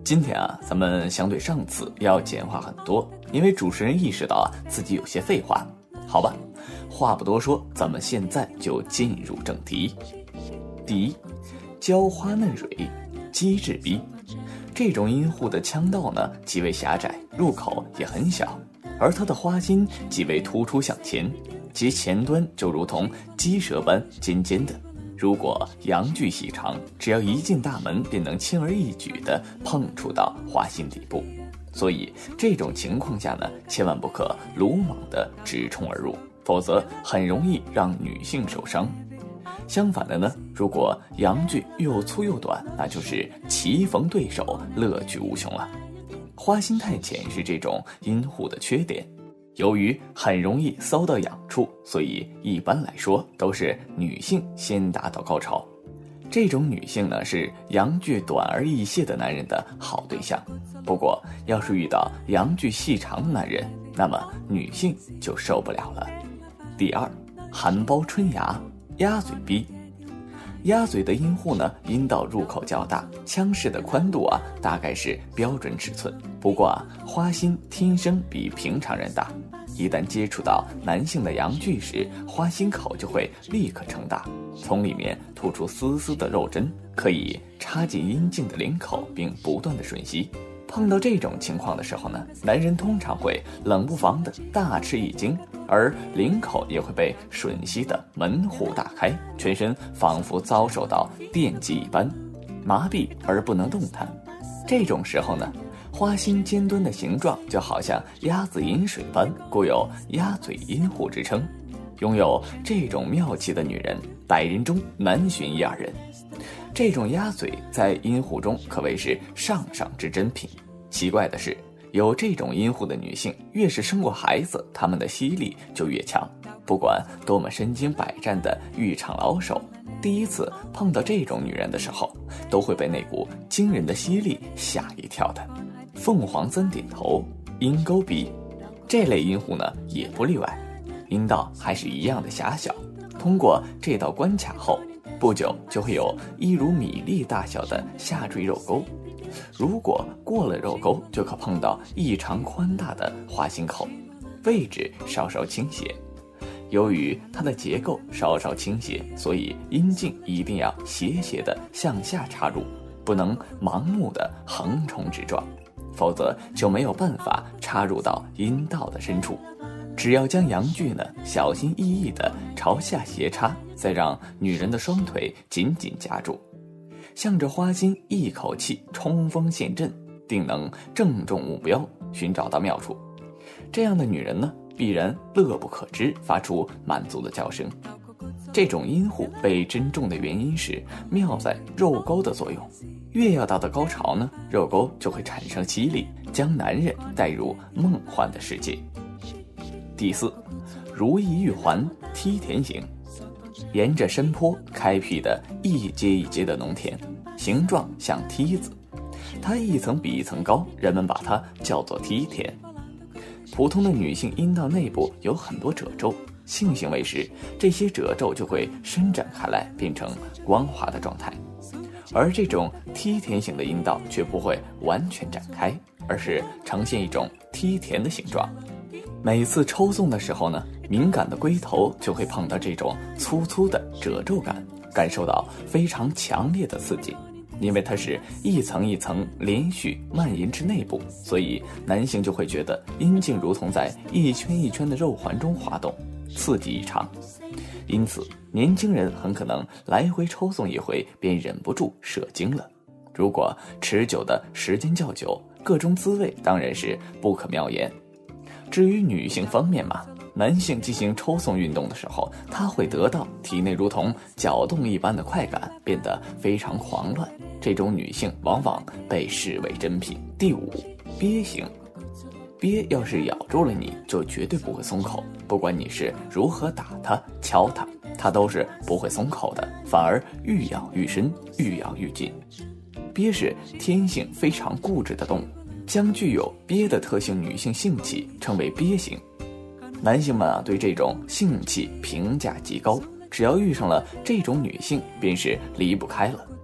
今天咱们相对上次要简化很多，因为主持人意识到自己有些废话。好吧，话不多说，咱们现在就进入正题。第一，娇花嫩蕊，机智逼。这种音户的腔道呢极为狭窄，入口也很小，而它的花心极为突出向前，其前端就如同鸡舌般尖尖的。如果阳具细长，只要一进大门便能轻而易举地碰触到花心底部，所以这种情况下呢，千万不可鲁莽地直冲而入，否则很容易让女性受伤。相反的呢，如果阳具又粗又短，那就是棋逢对手，乐趣无穷了。花心太浅是这种阴户的缺点，由于很容易搔到痒处，所以一般来说都是女性先达到高潮。这种女性呢，是阳具短而易泄的男人的好对象。不过要是遇到阳具细长的男人，那么女性就受不了了。第二，含苞春芽，鸭嘴逼。鸭嘴的阴户呢，阴道入口较大，腔室的宽度大概是标准尺寸。不过花心天生比平常人大，一旦接触到男性的阳具时，花心口就会立刻撑大，从里面吐出丝丝的肉针，可以插进阴茎的领口，并不断的吮吸。碰到这种情况的时候呢，男人通常会冷不防的大吃一惊，而领口也会被吮吸的门户大开，全身仿佛遭受到电击一般，麻痹而不能动弹。这种时候呢，花心尖端的形状就好像鸭子饮水般，故有鸭嘴阴户之称。拥有这种妙器的女人，100人中难寻1、2人。这种鸭嘴在阴户中可谓是上上之珍品。奇怪的是，有这种阴户的女性，越是生过孩子，她们的吸力就越强。不管多么身经百战的浴场老手，第一次碰到这种女人的时候，都会被那股惊人的吸力吓一跳的。凤凰3点头，阴沟鼻。这类阴户呢也不例外，阴道还是一样的狭小。通过这道关卡后，不久就会有一如米粒大小的下坠肉沟。如果过了肉沟，就可碰到异常宽大的花心口，位置稍稍倾斜。由于它的结构稍稍倾斜，所以阴茎一定要斜斜的向下插入，不能盲目的横冲直撞，否则就没有办法插入到阴道的深处。只要将阳具呢小心翼翼地朝下斜插，再让女人的双腿紧紧夹住，向着花心一口气冲锋陷阵，定能正中目标，寻找到妙处。这样的女人呢，必然乐不可支，发出满足的叫声。这种阴户被珍重的原因是妙在肉沟的作用，越要到的高潮呢，肉沟就会产生吸力，将男人带入梦幻的世界。第四，如意玉环，梯田形。沿着山坡开辟的一阶一阶的农田，形状像梯子，它一层比一层高，人们把它叫做梯田。普通的女性阴道内部有很多褶皱，性行为时这些褶皱就会伸展开来，变成光滑的状态。而这种梯田型的阴道却不会完全展开，而是呈现一种梯田的形状。每次抽送的时候呢，敏感的龟头就会碰到这种粗粗的褶皱感，感受到非常强烈的刺激。因为它是一层一层连续蔓延至内部，所以男性就会觉得阴茎如同在一圈一圈的肉环中滑动，刺激异常。因此年轻人很可能来回抽送一回便忍不住射精了。如果持久的时间较久，各种滋味当然是不可妙言。至于女性方面嘛，男性进行抽送运动的时候，他会得到体内如同搅动一般的快感，变得非常狂乱。这种女性往往被视为珍品。第五，鳖型。鳖要是咬住了你，就绝对不会松口，不管你是如何打它、敲它，它都是不会松口的，反而愈咬愈深，愈咬愈紧。鳖是天性非常固执的动物，将具有鳖的特性女性性器称为鳖型。男性们对这种性器评价极高，只要遇上了这种女性，便是离不开了。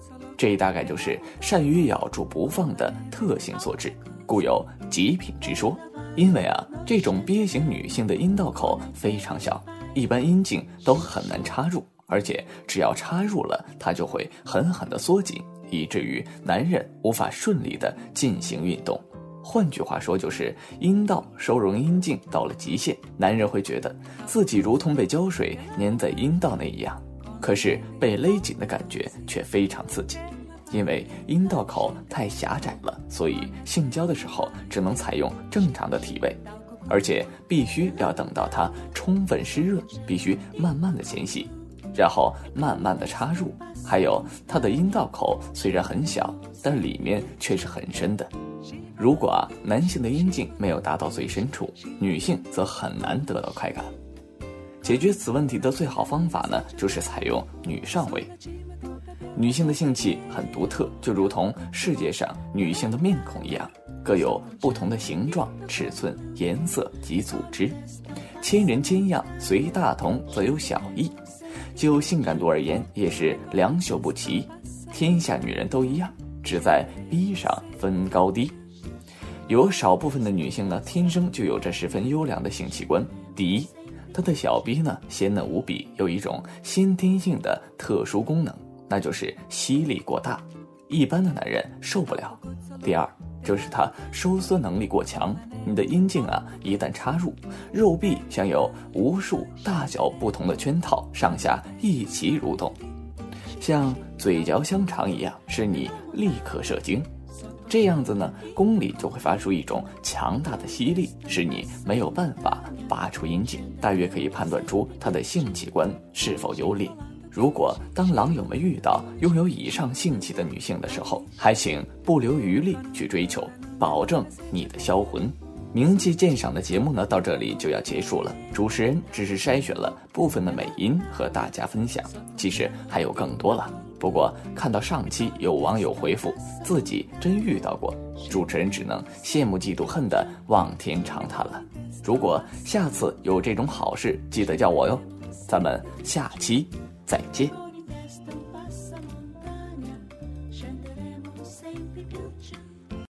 这大概就是善于咬住不放的特性所致，故有极品之说。因为这种鳖型女性的阴道口非常小，一般阴茎都很难插入，而且只要插入了，它就会狠狠地缩紧，以至于男人无法顺利地进行运动。换句话说，就是阴道收容阴茎到了极限，男人会觉得自己如同被胶水粘在阴道内一样，可是被勒紧的感觉却非常刺激。因为阴道口太狭窄了，所以性交的时候只能采用正常的体位，而且必须要等到它充分湿润，必须慢慢的前戏，然后慢慢的插入。还有它的阴道口虽然很小，但里面却是很深的。如果男性的阴茎没有达到最深处，女性则很难得到快感。解决此问题的最好方法呢，就是采用女上位。女性的性器很独特，就如同世界上女性的面孔一样，各有不同的形状、尺寸、颜色及组织。千人千样，随大同则有小异。就性感度而言，也是良莠不齐。天下女人都一样，只在逼上分高低。有少部分的女性呢，天生就有着十分优良的性器官。第一，她的小逼呢鲜嫩无比，有一种先天性的特殊功能，那就是吸力过大，一般的男人受不了。第二，就是它收缩能力过强，你的阴茎一旦插入，肉壁像有无数大小不同的圈套，上下一起蠕动，像嘴嚼香肠一样，使你立刻射精。这样子呢，宫里就会发出一种强大的吸力，使你没有办法拔出阴茎，大约可以判断出他的性器官是否优劣。如果当狼友们遇到拥有以上性器的女性的时候，还请不留余力去追求，保证你的销魂。名气鉴赏的节目呢，到这里就要结束了。主持人只是筛选了部分的美音和大家分享，其实还有更多了。不过看到上期有网友回复自己真遇到过，主持人只能羡慕嫉妒恨的望天长叹了。如果下次有这种好事，记得叫我哟。咱们下期再见。